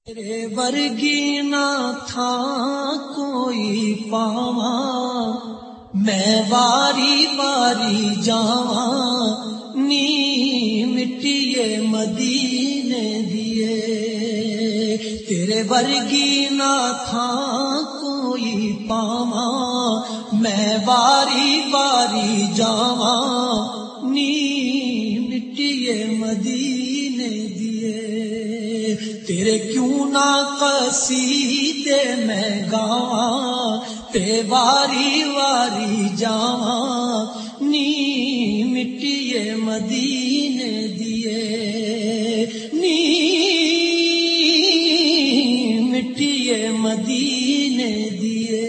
تیرے ورگی نہ تھا کوئی پاواں، میں واری واری جاواں، نی مٹیے مدینے دیے۔ تیرے ورگی نہ تھا کوئی پاواں، میں واری واری جاواں، نی مٹیے مدینے دیے۔ تیرے کیوں نہ قصیدے میں گاواں، تے واری واری جاواں، نی مٹیے مدینے دیے، نی مٹیے مدینے دیے۔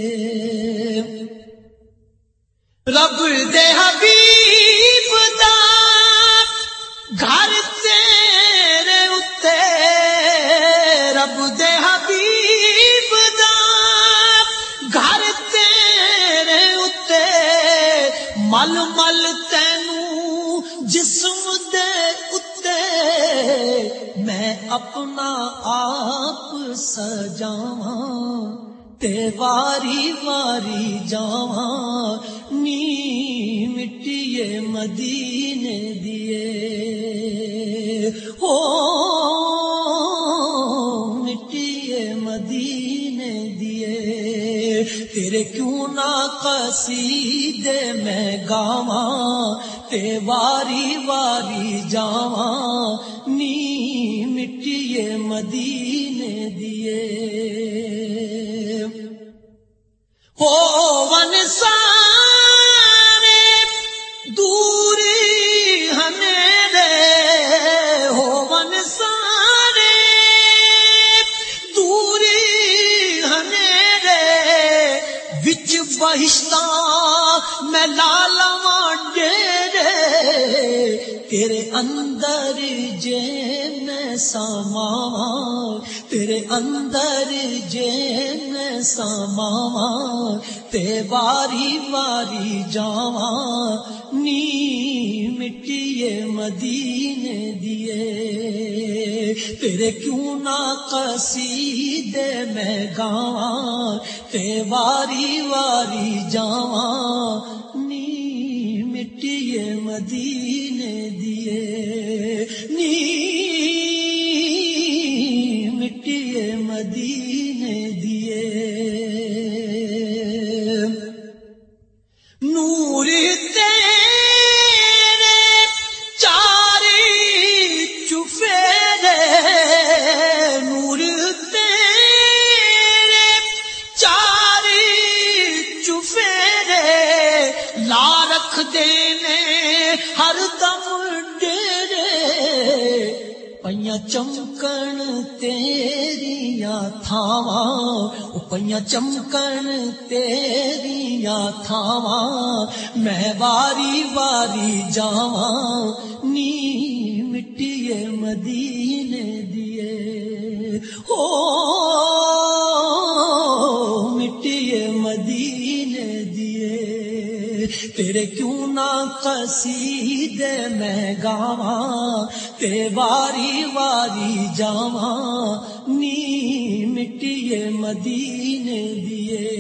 رب دے حبیب دا گھر تیرے اتے، رب دے حبیب دا گھر تیرے اتے، مل مل تینوں جسم دے اتے، میں اپنا آپ سجاواں، تے واری واری جاواں، نی مٹیے مدینے دیے۔ ہو مٹیے مدینے دیے۔ تیرے کیوں نہ قصیدے میں گاواں، تے واری واری جاواں، نی مٹیے مدینے دیے۔ ہو ون سارے دوری ہمیرے، ہو ون سارے دوری ہمیرے، وچ بہشتاں میں لالاواں ڈیرے، تیرے اندر جے میں ساماواں، تیرے اندر جے میں ساماواں، تے واری واری جاواں، نی مٹیے مدینے دیے۔ تیرے کیوں نہ قصیدے میں گاواں، تے واری واری جاواں، نی مٹیے مدینے دیے، نی مٹیے مدینے دیے۔ نور تیرے چاری چفیرے، نور تیرے چاری چفیرے، لا رکھ دینے ہر دم ڈیرے، پئیاں چمکن تیریاں تھاواں، پئیاں چمکن تیریاں تھاواں، میں واری واری جاواں، نی مٹیے مدینے دیے۔ ہو مٹیے مدینے دیے۔ تیرے کیوں نہ قصیدے میں گاواں، تے واری واری جاواں، نی مٹیے مدینے دیے۔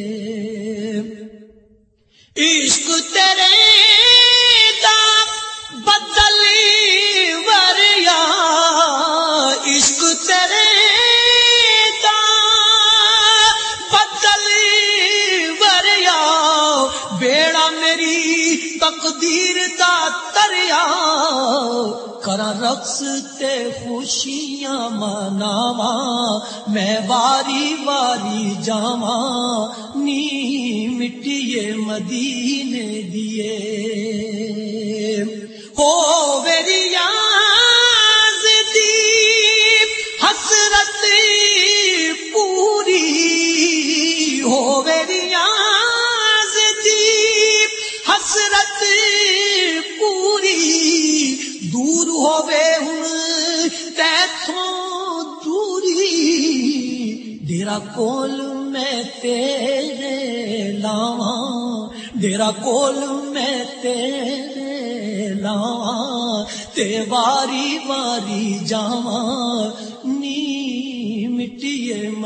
عشق تیرے دا بدلی وریا، عشق تیرے دا بدلی وریا، بیڑا میری تقدیر دا تریا، کراں رقص تے خوشیاں مناواں، میں واری واری جاواں، نی مٹیے مدینے دیے۔ ہو میری یازدی حسرت پوری، ہو میری یازدی حسرت پوری، دور ہووے ہن تیتھوں دوری، ڈیرا کول میں تیرے لاواں، ڈیرا کول میں تیرے لاواں، تے واری واری جاواں، نی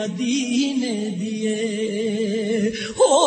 مدینے دیے ہو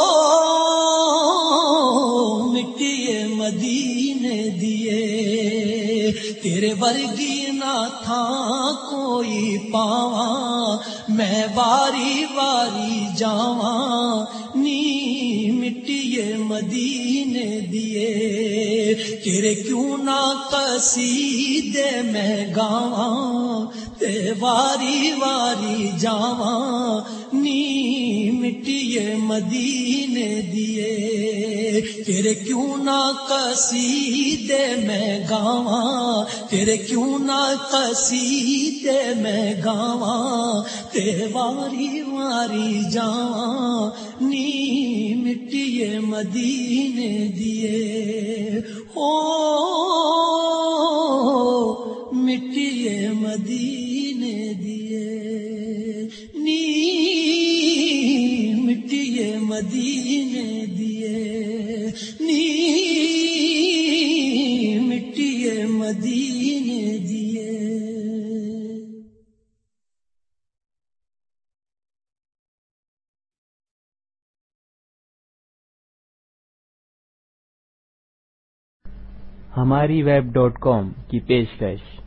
مٹی مدینے دیے تیرے ورگی نہ تھا کوئی پاواں میں باری باری جاواں نی مٹی مدینے دیے تیرے کیوں نہ قصیدے میں گاواں تے واری واری جاواں نی مٹی مدینے دیے تیرے کیوں نہ قصیدے میں گاواں تیرے کیوں نہ قصیدے میں گاواں تے واری واری جاواں نی مٹی مدینے دیے ہو مٹی مدینے دیے نی مٹی مدینے دیے نی مٹی مدینے دیے ہماری web.com کی پیشکش